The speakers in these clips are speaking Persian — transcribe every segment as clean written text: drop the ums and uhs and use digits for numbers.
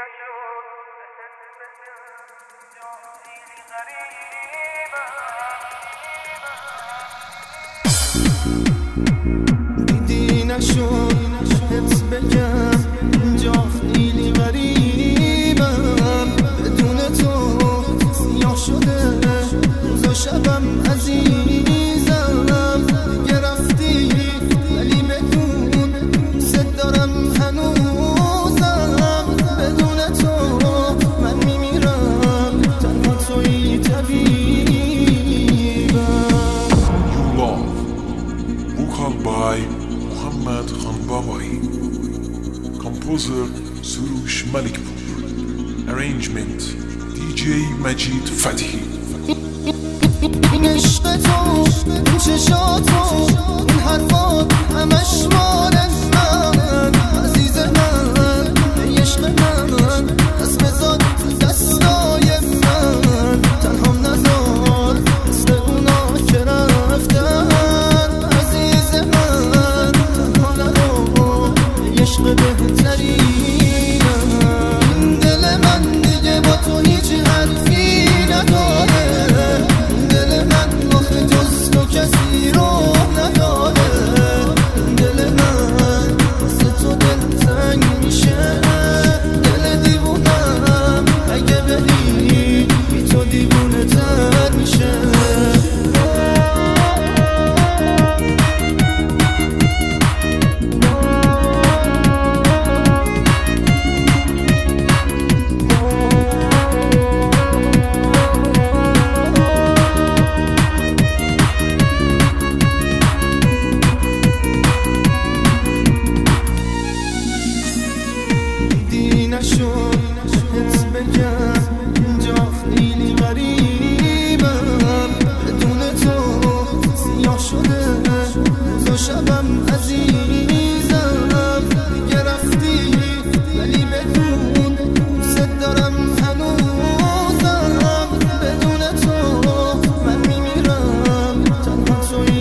دیدی نشد حس بگم اینجا خیلی غریبم بدون تو سیاه شده روز و شبم عزیزم دیگه رفتی ولی بدون ست دارم هنوزم بدون تو من میمیرم تنها توی طبیبم. Vocal by Muhammad Khan Babai. Composer Surush Malikpur. Arrangement DJ Majid Fathi. این عشق تو، این چشاتو، این حرفات همش مال من عزیز من، ای عشق من دست بذار تو دستای من تنهام نذار مثل اونا که رفتن عزیز من تنها نرو ای عشق بهترینم. این دل من دیگه با تو هیچ حرفی نداره، کسی رو نداره، دل من واسه تو دلتنگ میشه، دل دیوونم اگه بری بی تو دیوونه تر میشه. نشد حس بگم اینجا خیلی غریبم بدون تو سیاه شده روز و شبم عزیزم دیگه رفتی ولی بدون ست دارم هنوزم بدون تو من میمیرم تنها توی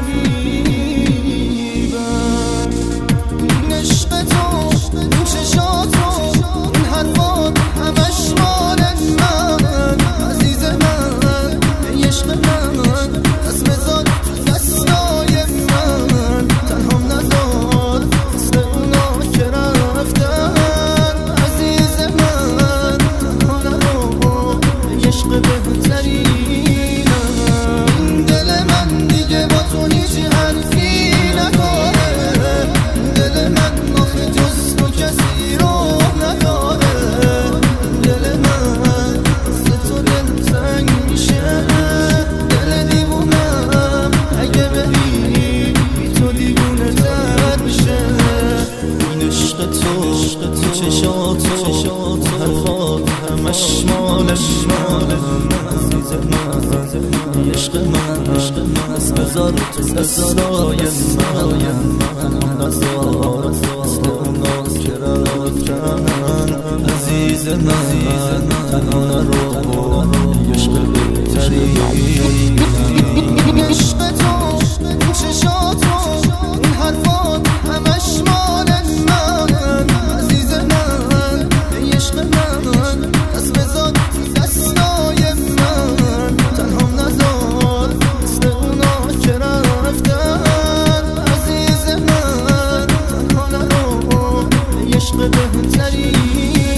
طبیبم. این عشق تو، این چشاتو، این حرفات همش مال من عزیز من، ای عشق من دست بذار تو دستای من تنهام نذار مثل اونا که رفتن عزیز من تنها نرو ای عشق بهترینم. این دل من دیگه با تو هیچ حرفی نداره، دل من آخه جز تو کسی رو نداره، دل من واسه تو دلتنگ میشه، دل دیوونم اگه بری بی تو دیوونه تر میشه. این عشق تو، این چشاتو، این حرفات همش مال عزیز من، ای عشق من دست بذار تو دستای من نذار مثل اونا که رفتن عزیز من تنها نرو ای عشق بهترینم. این عشق تو، این چشاتو، این حرفات همش مال من عزیز من، ای عشق من دست بذار تو دستای من تنهام نذار مثل اونا که رفتن عزیز من تنها نرو ای عشق بهترینم.